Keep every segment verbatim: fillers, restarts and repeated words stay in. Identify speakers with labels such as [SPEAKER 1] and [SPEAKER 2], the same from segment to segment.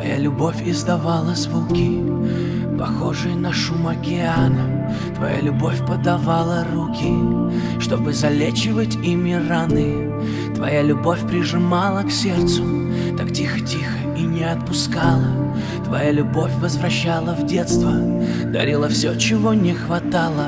[SPEAKER 1] Твоя любовь издавала звуки, похожие на шум океана. Твоя любовь подавала руки, чтобы залечивать ими раны. Твоя любовь прижимала к сердцу так тихо-тихо и не отпускала. Твоя любовь возвращала в детство, дарила все, чего не хватало.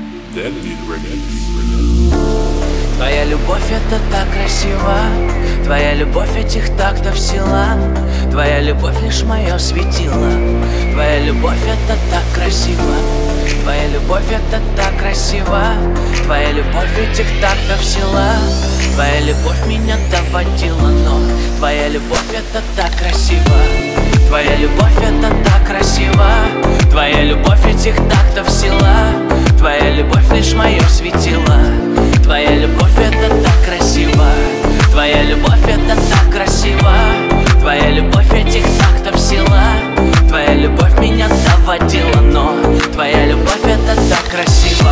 [SPEAKER 1] Твоя любовь — это так красиво, твоя любовь этих тактов сила. Твоя любовь лишь мое светило, твоя любовь — это так красиво. Твоя любовь — это так красиво, твоя любовь этих тактов сила. Твоя любовь меня доводила, но твоя любовь — это так красиво. Твоя любовь — это так красиво, твоя любовь этих тактов сила. Твоя любовь лишь мое светило, твоя любовь — это так красиво. Твоя любовь — это так красиво, твоя любовь этих тактов сила. Твоя любовь меня доводила, но твоя любовь — это так красиво.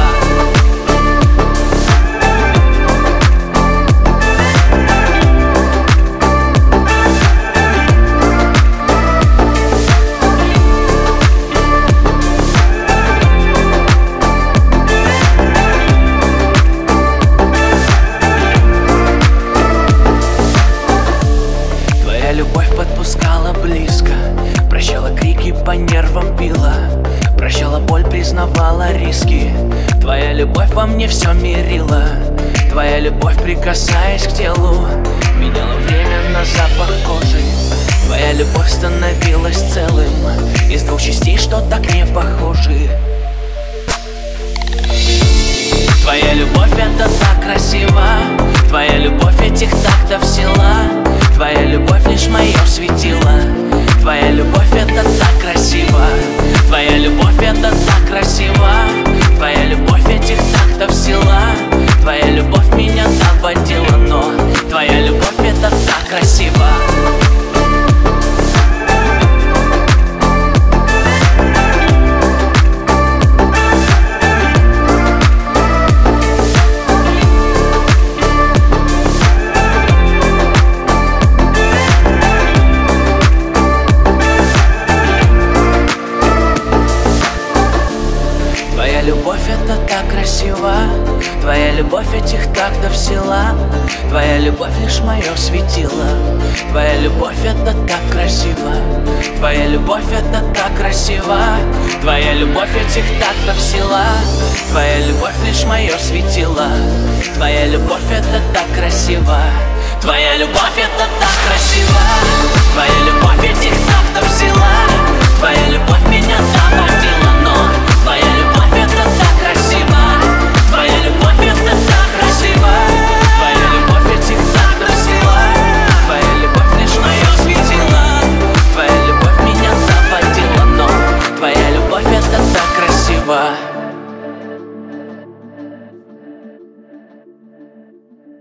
[SPEAKER 1] Любовь подпускала близко, прощала крики, по нервам била, прощала боль, признавала риски. Твоя любовь во мне все мирила. Твоя любовь, прикасаясь к телу, меняла время на запах кожи. Твоя любовь становилась целым из двух частей, что так не похожи. Твоя любовь — это так красиво, твоя любовь этих тактов сила. Твоя любовь лишь мое светило, твоя любовь — это так красиво. Твоя любовь — это так красиво, твоя любовь этих тактов сила. Твоя любовь меня доводила, но твоя любовь — это так красиво. Твоя любовь — это так красиво, твоя любовь этих тактов сила. Твоя любовь лишь мое светило, твоя любовь — это так красиво. Твоя любовь — это так красиво, твоя любовь этих тактов сила. Твоя любовь лишь мое светило, твоя любовь — это так красиво. Твоя любовь — это так красиво, твоя